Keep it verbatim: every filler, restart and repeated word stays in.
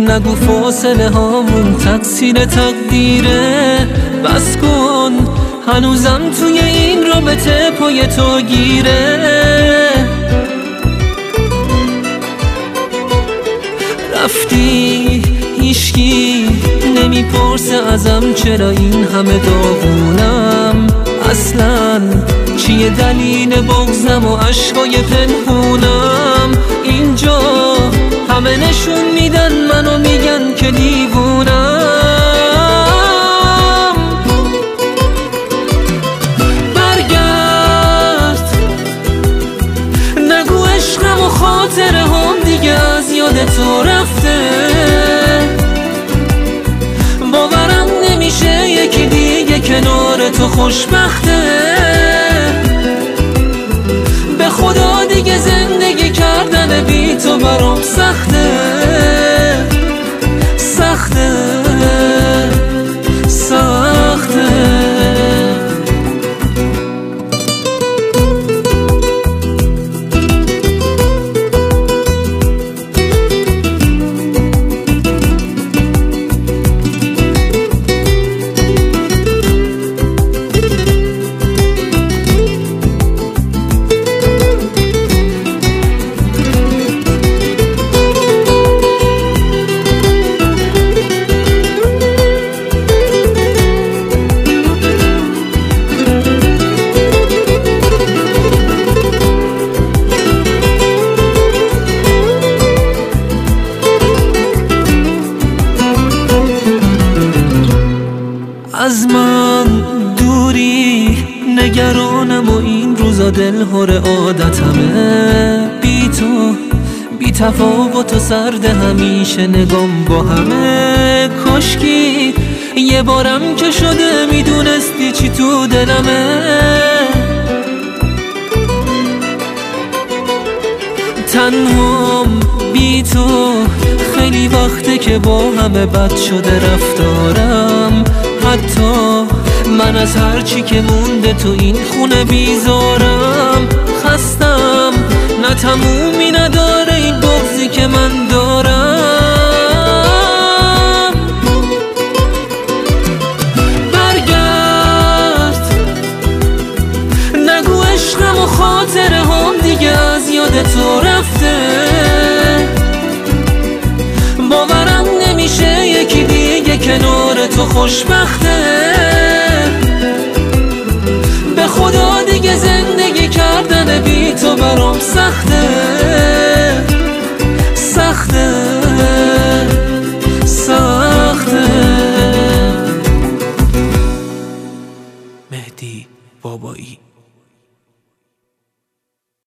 نگو فاصله هامون تقصیر تقدیره. بس کن هنوزم توی این رابطه پای تو گیره. رفتی هیچکی نمیپرسه ازم چرا این همه داغونم. اصلا چیه دلیل بغضم و عشقای پنهونم؟ اینجا همه نشون میدن منو میگن که دیوونم. برگرد نگو عشقم و خاطره هم دیگه از یاد تو رفته. باورم نمیشه یکی دیگه کنار تو خوشبخته. به خدا دیگه زندگی کردن بی تو برام سخته سخته سخته. از من دوری نگرانم و این روزا دلهور عادتمه. بی تو بی تفاوت و سرد همیشه نگام با همه. کاشکی یه بارم که شده میدونستی چی تو دلمه. تنهام بی تو خیلی وقته که با همه بد شده رفتارم. حتی من از هرچی که مونده تو این خونه بیزارم. خستم نه تمومی نداره این بغضی که من دارم. برگرد نگو عشقم و خاطره هم دیگه از یاد تو رفته. باورم نمیشه یکی دیگه کنار تو خوشبخته. به خدا دیگه زندگی کردن بی تو برام سخته